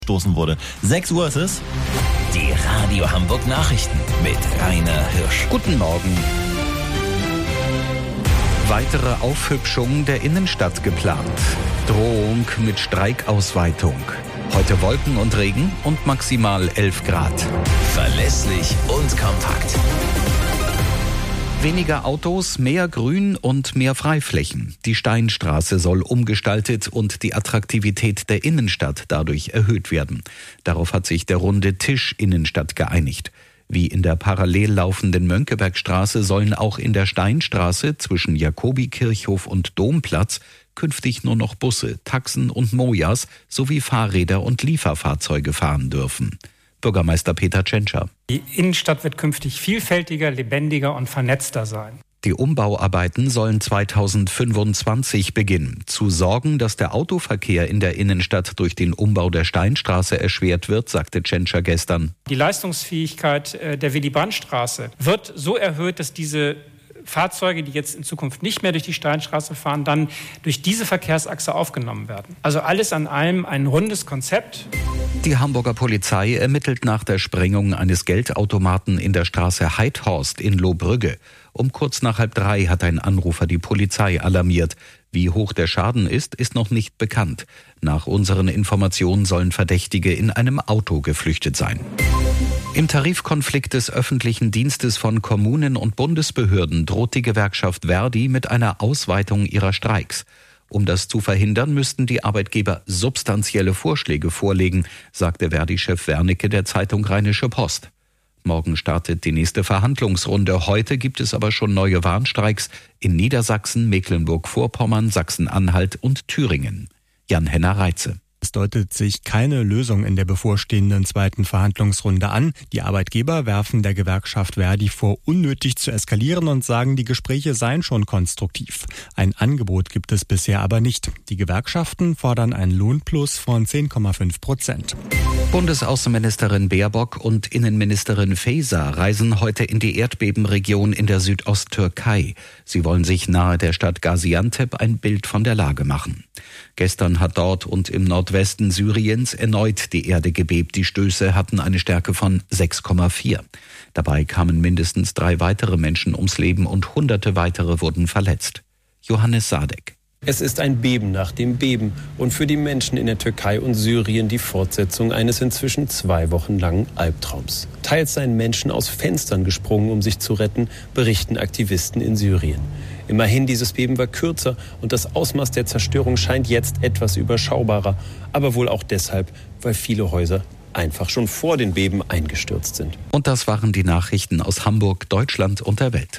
gestoßen wurde. 6 Uhr ist es. Die Radio Hamburg Nachrichten mit Rainer Hirsch. Guten Morgen. Weitere Aufhübschung der Innenstadt geplant. Drohung mit Streikausweitung. Heute Wolken und Regen und maximal 11 Grad. Verlässlich und kompakt. Weniger Autos, mehr Grün und mehr Freiflächen. Die Steinstraße soll umgestaltet und die Attraktivität der Innenstadt dadurch erhöht werden. Darauf hat sich der runde Tisch Innenstadt geeinigt. Wie in der parallel laufenden Mönckebergstraße sollen auch in der Steinstraße zwischen Jakobikirchhof und Domplatz künftig nur noch Busse, Taxen und Mojas sowie Fahrräder und Lieferfahrzeuge fahren dürfen. Bürgermeister Peter Tschentscher. Die Innenstadt wird künftig vielfältiger, lebendiger und vernetzter sein. Die Umbauarbeiten sollen 2025 beginnen. Zu sorgen, dass der Autoverkehr in der Innenstadt durch den Umbau der Steinstraße erschwert wird, sagte Tschentscher gestern. Die Leistungsfähigkeit der Willy-Brandt-Straße wird so erhöht, dass diese Fahrzeuge, die jetzt in Zukunft nicht mehr durch die Steinstraße fahren, dann durch diese Verkehrsachse aufgenommen werden. Also alles an allem ein rundes Konzept. Die Hamburger Polizei ermittelt nach der Sprengung eines Geldautomaten in der Straße Heidhorst in Lohbrügge. Um kurz nach 2:30 hat ein Anrufer die Polizei alarmiert. Wie hoch der Schaden ist noch nicht bekannt. Nach unseren Informationen sollen Verdächtige in einem Auto geflüchtet sein. Im Tarifkonflikt des öffentlichen Dienstes von Kommunen und Bundesbehörden droht die Gewerkschaft Verdi mit einer Ausweitung ihrer Streiks. Um das zu verhindern, müssten die Arbeitgeber substanzielle Vorschläge vorlegen, sagte Verdi-Chef Wernicke der Zeitung Rheinische Post. Morgen startet die nächste Verhandlungsrunde. Heute gibt es aber schon neue Warnstreiks in Niedersachsen, Mecklenburg-Vorpommern, Sachsen-Anhalt und Thüringen. Jan-Henner Reitze. Es deutet sich keine Lösung in der bevorstehenden zweiten Verhandlungsrunde an. Die Arbeitgeber werfen der Gewerkschaft Verdi vor, unnötig zu eskalieren und sagen, die Gespräche seien schon konstruktiv. Ein Angebot gibt es bisher aber nicht. Die Gewerkschaften fordern einen Lohnplus von 10,5%. Bundesaußenministerin Baerbock und Innenministerin Faeser reisen heute in die Erdbebenregion in der Südosttürkei. Sie wollen sich nahe der Stadt Gaziantep ein Bild von der Lage machen. Gestern hat dort und im Nordwesten Syriens erneut die Erde gebebt. Die Stöße hatten eine Stärke von 6,4. Dabei kamen mindestens 3 weitere Menschen ums Leben und Hunderte weitere wurden verletzt. Johannes Sadek. Es ist ein Beben nach dem Beben und für die Menschen in der Türkei und Syrien die Fortsetzung eines inzwischen 2 Wochen langen Albtraums. Teils seien Menschen aus Fenstern gesprungen, um sich zu retten, berichten Aktivisten in Syrien. Immerhin, dieses Beben war kürzer und das Ausmaß der Zerstörung scheint jetzt etwas überschaubarer. Aber wohl auch deshalb, weil viele Häuser einfach schon vor den Beben eingestürzt sind. Und das waren die Nachrichten aus Hamburg, Deutschland und der Welt.